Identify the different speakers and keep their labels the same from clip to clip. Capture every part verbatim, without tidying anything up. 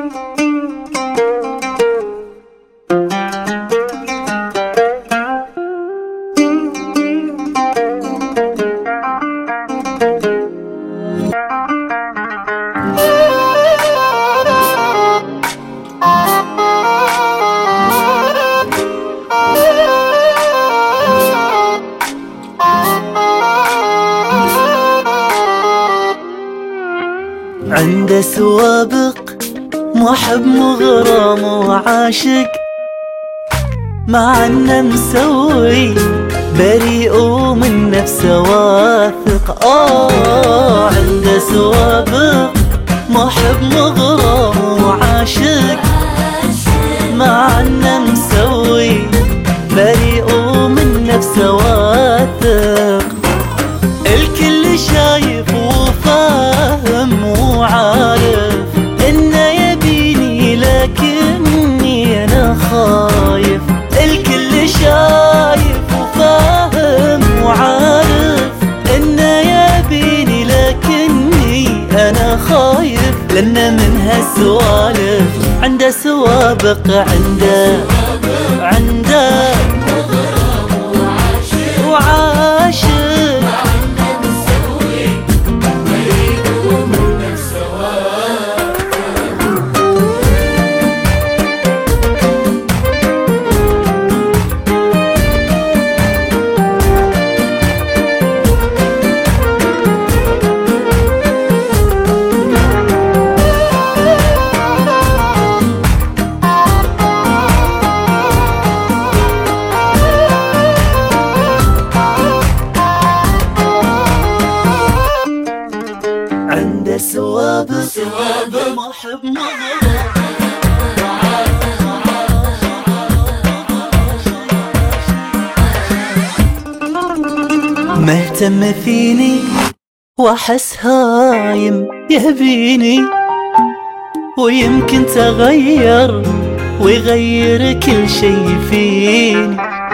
Speaker 1: عنده سوابق، محب مغرم وعاشق، مع انه مسوي بريء ومن نفسه واثق. آه عنده سوابق، محب مغرم وعاشق، مع انه مسوي بريء ومن نفسه واثق. الكل شايف وفاهم وعارف انه يبيني لكني انا خايف. الكل شايف وفاهم وعارف انه يبيني لكني انا خايف، لانه من هالسوالف عنده سوابق، عنده عنده وعاشق. عنده سوابق، سوابق محب مغرم، مهتم فيني واحس هايم يهبيني، ويمكن تغير ويغير كل شي فيني.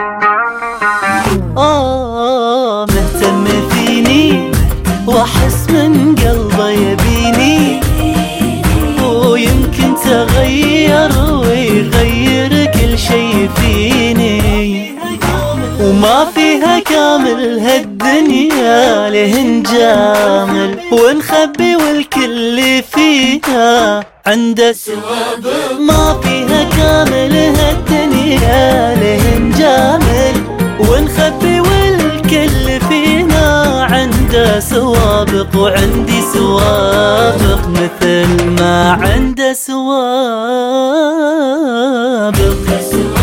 Speaker 1: آه مهتم فيني واحس من قلبه يبيني، ويمكن تغير ويغير كل شي فيني. وما فيها كامل هالدنيا له نجامل ونخبي، والكل فيها عنده سوابق. ما فيها كامل هالدنيا له نجامل ونخبي، والكل فينا عنده سوابق. وعندي سوابق مثل ما عنده سوابق.